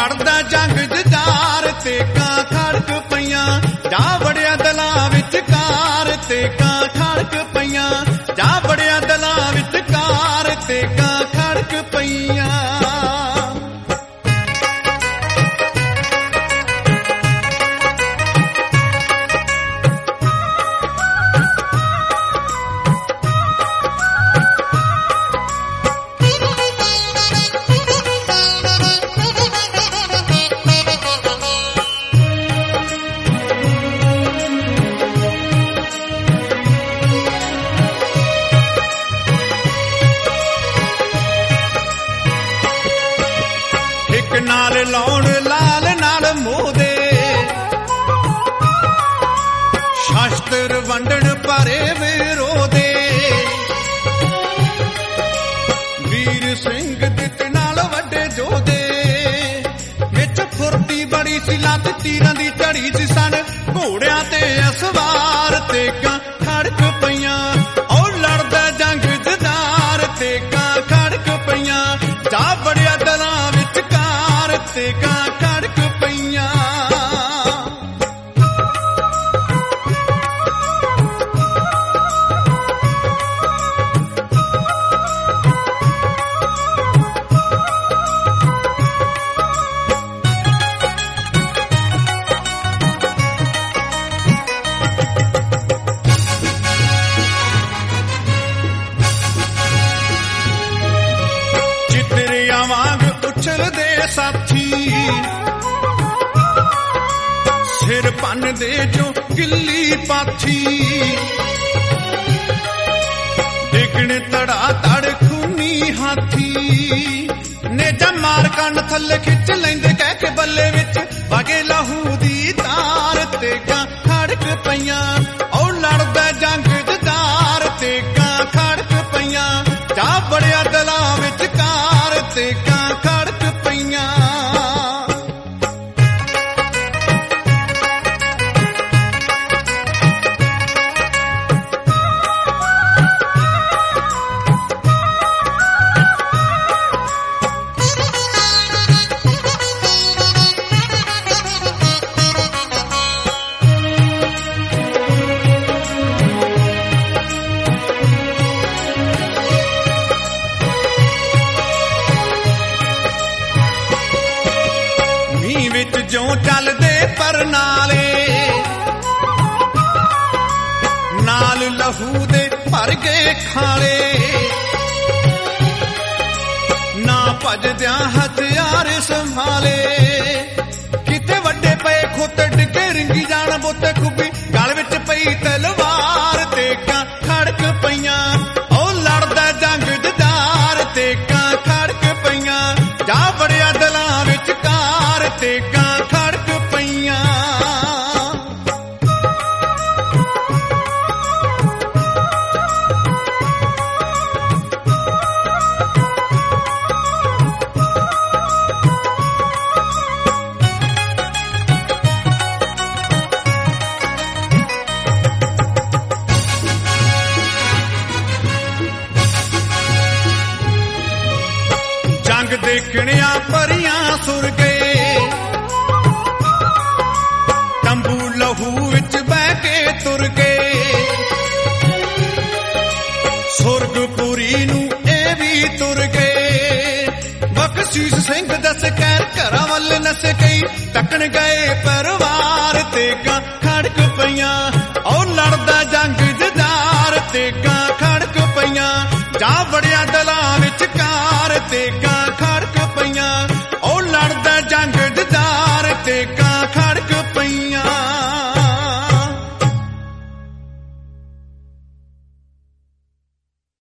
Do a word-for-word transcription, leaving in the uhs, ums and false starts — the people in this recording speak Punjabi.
ਲੜਦਾ ਜੰਗ ਜਦਾਰ ਤੇ ਕਾਂ ਖੜਕ ਪਈਆਂ, ਜਾ ਵੜਿਆ ਦਲਾਂ ਵਿਚਕਾਰ ਤੇ ਕਾਂ ਖੜਕ ਪਈਆਂ, ਜਾ ਵੜਿਆ ਦਲਾਂ ਵਿਚਕਾਰ ਤੇ ਕਾਂ ਖੜਕ ਪਈਆਂ। ਨਾਲ ਲਾਉਣ ਲਾਲ ਨਾਲ ਮੋਦੇ, ਸ਼ਸਤਰ ਵੰਡਣ ਭਾਰੇ ਵਿਰੋਧੇ, ਵੀਰ ਸਿੰਘ ਦਿੱਤ ਨਾਲ ਵੱਡੇ ਜੋਧੇ, ਵਿੱਚ ਫੁਰਤੀ ਬੜੀ ਸੀ ਲੱਤ ਤੀਰਾਂ ਦੀ ਝੜੀ ਸੀ ਸਨ, ਘੋੜਿਆਂ ਤੇ ਅਸਵਾਰ ਤੇ ਕਾਂ ਖੜਕ ਪਈਆਂ, ਉਹ ਲੜਦਾ ਜੰਗ ਜਦਾਰ ਤੇ ਕਾਂ ਖੜਕ ਪਈਆਂ, ਜਾ ਵੜਿਆ ਦਲਾਂ ਵਿਚਕਾਰ ਤੇ ਕਾਂ ਖੜਕ ਪਈਆਂ। ਚਿਤਰਿਆਂ ਵਾਂਗ ਉਛਲਦੇ ਸਾਥੀ, ਸਿਰ ਭੰਨ ਦੇ ਜੋ ਗਿੱਲੀ ਪਾਥੀ, ਡਿੱਗਣ ਤੜਾ ਤੜ ਖੂਨੀ ਹਾਥੀ, ਨੇਜਾ ਮਾਰ ਕੰਨ ਥੱਲੇ ਖਿੱਚ ਲੈਂਦੇ ਕਹਿ ਕੇ ਬੱਲੇ ਵਿੱਚ ਵਗੇ ਲਹੂ ਦੀ ਤਾਰ ਤੇ ਕਾਂ ਖੜਕ ਪਈਆਂ, ਉਹ ਲੜਦਾ ਜੰਗ ਜਦਾਰ ਤੇ ਕਾਂ ਖੜਕ ਪਈਆਂ, ਜਾ ਵੜਿਆ ਦਲਾਂ ਵਿਚਕਾਰ ਤੇ ਕਾਂ ਖੜਕ ਪਈਆਂ। ਵਿੱਚ ਜਿਉਂ ਚੱਲਦੇ ਪਰਨਾਲੇ, ਨਾਲ ਲਹੂ ਦੇ ਭਰ ਗਏ ਖਾਲੇ, ਨਾ ਭੱਜਦਿਆਂ ਹਥਿਆਰ ਸੰਭਾਲੇ, ਕਿਤੇ ਵੱਡੇ ਪਏ ਖੁੱਤ ਡਿੱਗੇ ਰਿੰਗੀ ਜਾਣ ਬੋਤੇ ਖੁੱਬੀ, ਗਲ ਵਿੱਚ ਪਈ ਤਲਵਾਰ ਤੇ ਕਾਂ ਖੜਕ ਪਈਆਂ, ਉਹ ਲੜਦਾ ਜੰਗ ਜਦਾਰ ਤੇ ਕਾਂ ਖੜਕ ਪਈਆਂ, ਜਾ ਵੜਿਆ ਦਲਾਂ ਵਿਚਕਾਰ ਤੇ ਕਾਂ ਖੜਕ ਪਈਆਂ। ਜੰਗ ਦੇਖਣਿਆਂ ਪਰੀਆਂ ਸੁਰ ਗਏ, ਤੰਬੂ ਲਹੂ ਵਿੱਚ ਬਹਿ ਕੇ ਤੁਰ ਗਏ, ਸੁਰਗਪੁਰੀ ਨੂੰ ਇਹ ਵੀ ਤੁਰ ਗਏ, ਬਖਸ਼ੀਸ਼ ਸਿੰਘ ਦਸ ਕਹਿਰ ਘਰਾਂ ਵੱਲ ਨਸ ਗਈ, ਤੱਕਣ ਗਏ ਪਰਿਵਾਰ ਤੇ ਕਾਂ ਖੜਕ ਪਈਆਂ, ਉਹ ਲੜਦਾ ਜੰਗ ਜਦਾਰ ਤੇ ਕਾਂ ਖੜਕ ਪਈਆਂ, ਜਾ ਵੜਿਆ ਦਲਾਂ ਵਿਚਕਾਰ ਤੇ ਕਾਂ ਖੜਕ ਪਈਆਂ, ਉਹ ਲੜਦਾ ਜੰਗ ਜਦਾਰ ਤੇ